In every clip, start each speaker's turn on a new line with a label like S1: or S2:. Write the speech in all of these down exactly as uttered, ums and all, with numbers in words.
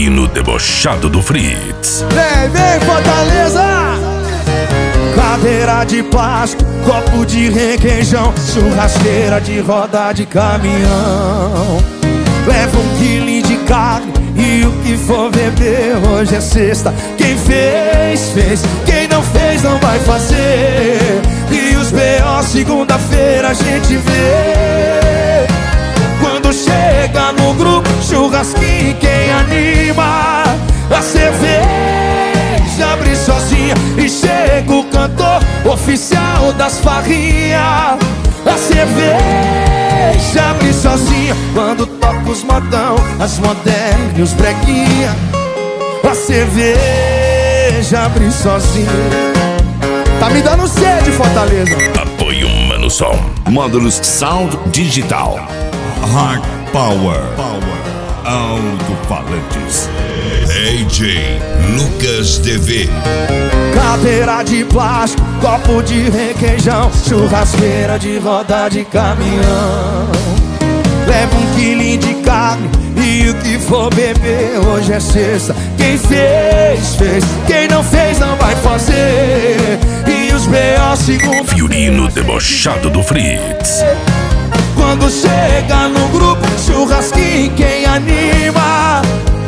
S1: Figurino debochado do Fritz.
S2: Vem, vem, Fortaleza! Cadeira de plástico, copo de requeijão, churrasqueira de roda de caminhão. Leva um quilo de carne e o que for beber. Hoje é sexta, quem fez, fez. Quem não fez, não vai fazer. E os B O segunda-feira a gente vê. Quando chega no grupo, churrasquinho, quem anima? A cerveja abre sozinha e chega o cantor oficial das farrinhas. A cerveja abre sozinha quando toca os modão, as modernas e os breguinha. A cerveja abre sozinha. Tá me dando sede, Fortaleza.
S1: Apoio Mano Som.
S3: Módulos Sound Digital. Hard Power. Power. Alto-falantes.
S4: D J Lucas D V.
S2: Cadeira de plástico, copo de requeijão, churrasqueira de roda de caminhão. Leva um quilinho de carne e o que for beber. Hoje é sexta, quem fez, fez. Quem não fez, não vai fazer. E os B O segunda.
S1: Figurino debochado do Fritz.
S2: Quando chega no grupo, churrasquinho, quem anima?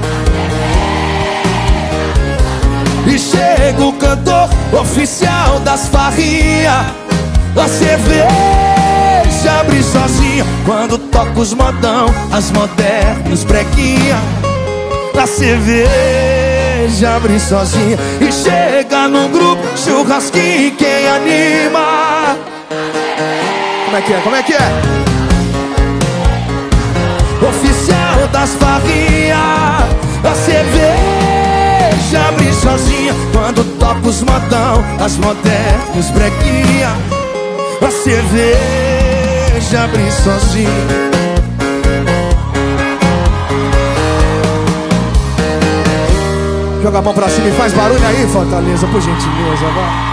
S2: E chega o cantor oficial das farrinhas. A cerveja abre sozinha quando toca os modão, as modernas, os breguinha. A cerveja abre sozinha e chega no grupo, churrasquinho, quem anima? Como é que é? Como é que é? Oficial das farrinhas. A cerveja abre sozinha quando toca os modão, as modernas, os breguinha. A cerveja abre sozinha. Joga a mão pra cima e faz barulho aí, Fortaleza, por gentileza, vai.